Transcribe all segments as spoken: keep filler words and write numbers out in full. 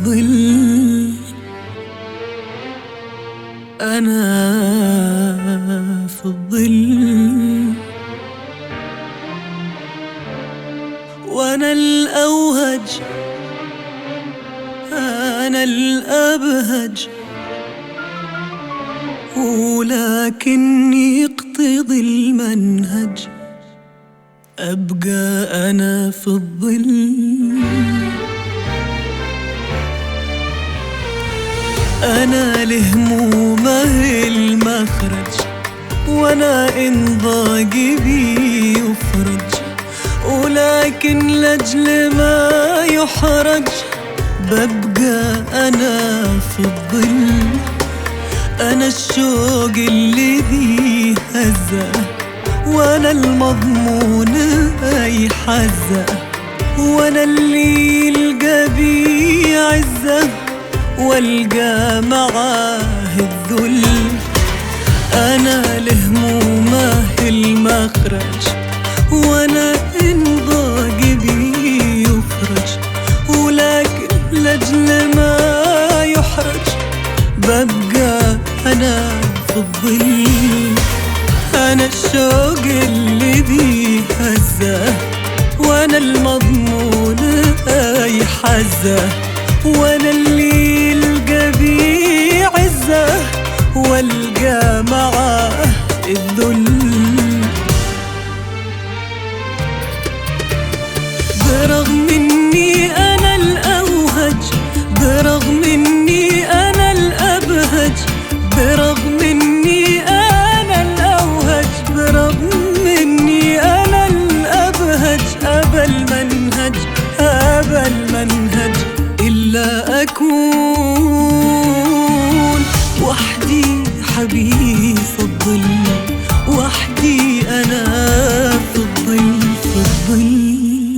الظل، أنا في الظل، وأنا الأوهج، أنا الأبهج، ولكني اقتضي المنهج، أبقى أنا في الظل. أنا لهمومه المخرج، وأنا إن ضاق بي يفرج، ولكن لأجل ما يحرج ببقى أنا في الظل. أنا الشوق اللي ذي هزة، وأنا المضمون أي حزة، وأنا اللي يلقى بي عزة والقى معاه الذل. أنا لهمومه المخرج، وأنا إن ضاق بي يفرج، ولكن لأجل ما يحرج ببقى أنا في الظل. أنا الشوق اللي بيه هزة، وأنا المضمون أي حزة، وأنا اللي يلقى بيه عزة والقى معاه الذل. برغم إني أنا الأوهج، برغم إني أنا الأبهج، برغم إني أنا الأوهج، برغم إني أنا الأبهج، أبى المنهج، أبى المنهج، إلا أكون وحدي حبيس الظل، وحدي أنا في الظل، في الظل.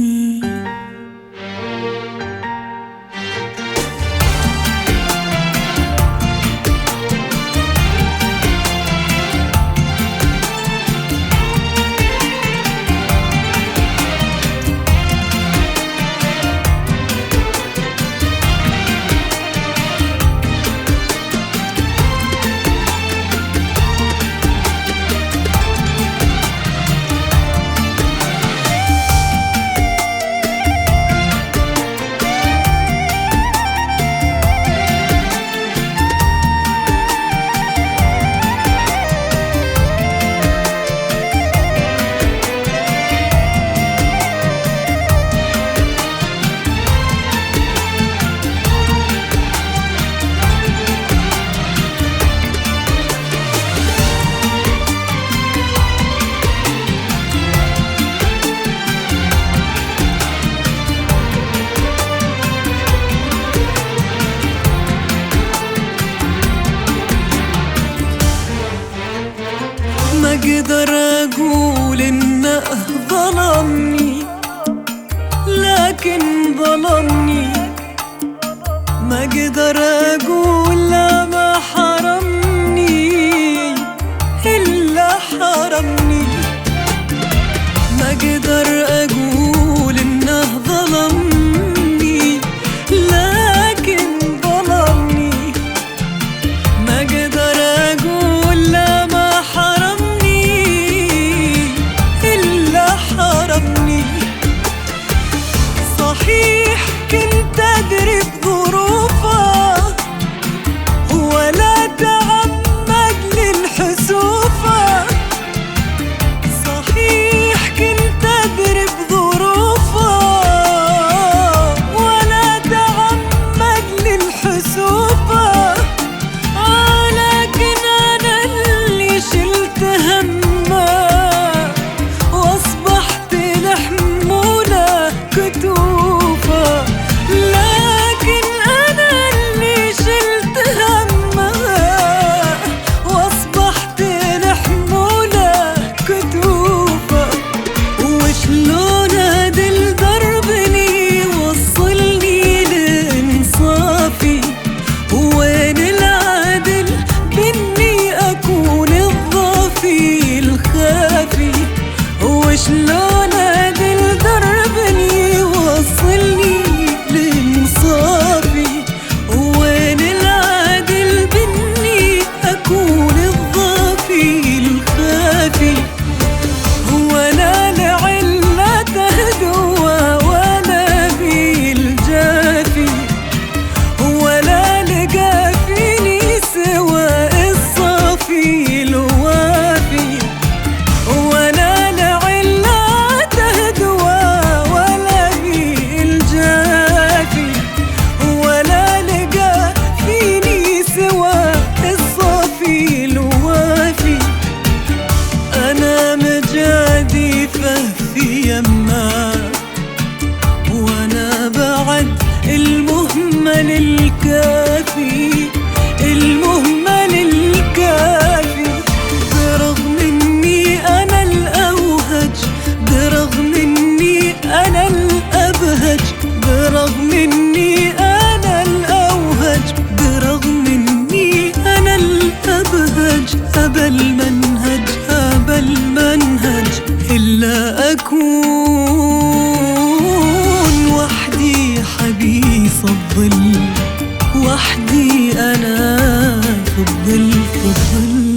ما اقدر اقول انه ظلمني، لكن ظلمني. ما اقدر اقول لا ما حرمني الا حرمني. ما اقدر اقول انه ظلمني، لكن ظلمني. ما اقدر اقول لا ما حرمني إلا حرمني. صحيح كنت أدري بظروفه، وحدي أنا في الظل في الظل.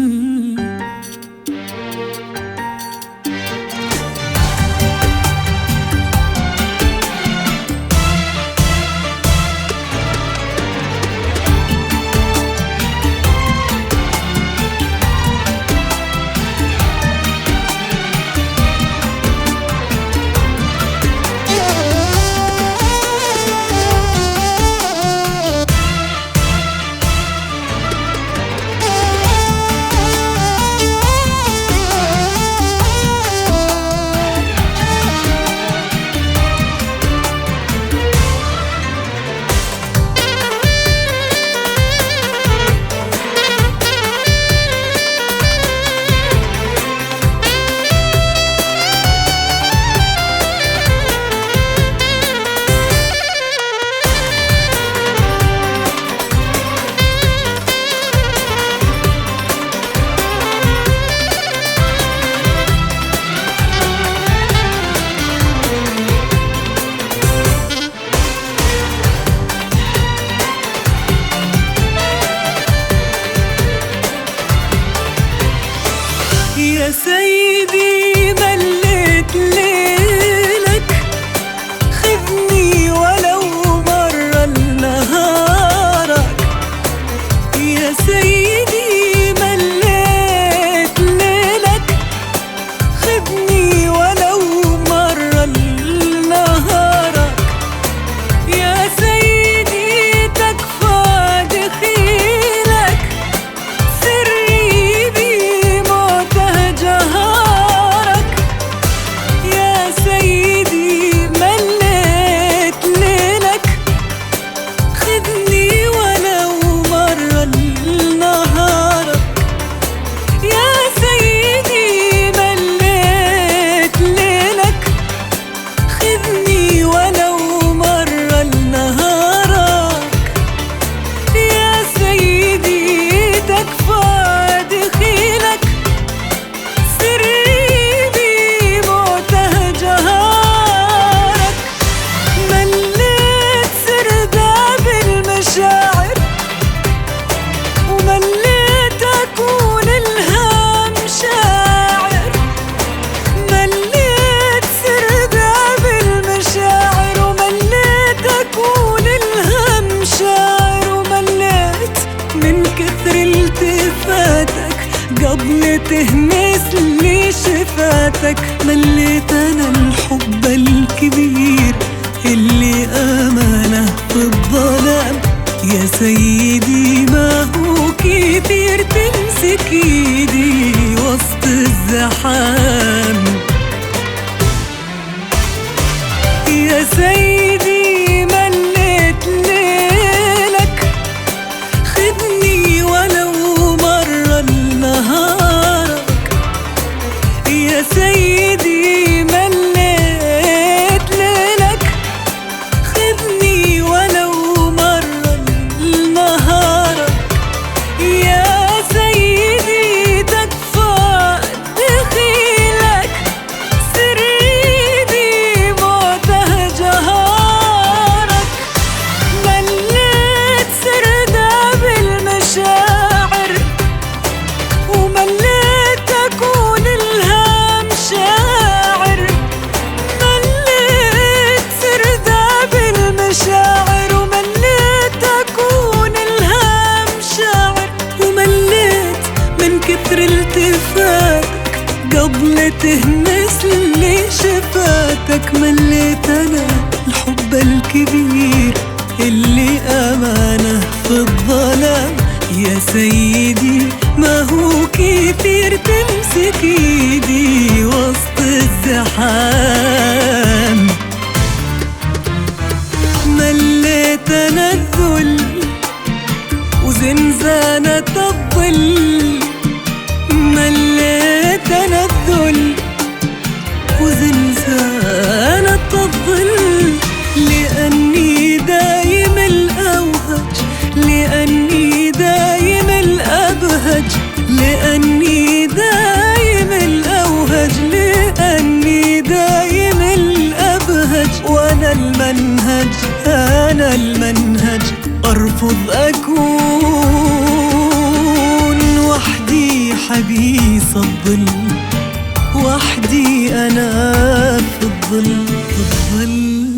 يا سيدي مليت ليلك، خذني ولو مرة لنهارك. يا سيدي مليت ليلك، خذني ولو مرة لنهارك. يا سيدي تكفى دخيلك، سري بموت جهارك. يا سيدي مليت ليلك، خذني ولو مرة لنهارك. يا سيدي مليت ليلك، خذني ولو مرة لنهارك. يا سيدي تكفى دخيلك، سري بموته جهارك. مليت سرداب المشاعر، ومليت أكون الهام شاعر. مليت سرداب المشاعر، ومليت أكون الهام شاعر. ومليت من كثر التفاتك قبل تهمس لي شفاتك. مليت أنا الحب الكبير اللي آمنه في الظلام. يا سيدي ما هو كثير تمسك ايدي وسط الزحام. يا سيدي مليت ليلك، خذني ولو مرة لنهارك. يا سيدي مليت ليلك، خذني ولو مرة لنهارك. يا سيدي تكفى دخيلك، سري بموته جهارك. مليت سرداب المشاعر، ومليت أكون الهام شاعر. مليت سرداب المشاعر، ومليت أكون الهام شاعر. ومليت من كثر التفاتك قبل تهمس لي شفاتك. مليت أنا الحب الكبير اللي آمنه في الظلام. يا سيدي ما هو كثير تمسك ايدي وسط الزحام. مليت أنا الذل وزنزانة الظل. مليت أنا الذل وزنزانة الظل. لأني دايم الأوهج، لأني دايم الأبهج. لأني دايم الأوهج، لأني دايم الأبهج. وأنا المنهج، أنا المنهج، أرفض أكون وحدي حبيس الظل، وحدي أنا في الظل، في الظل.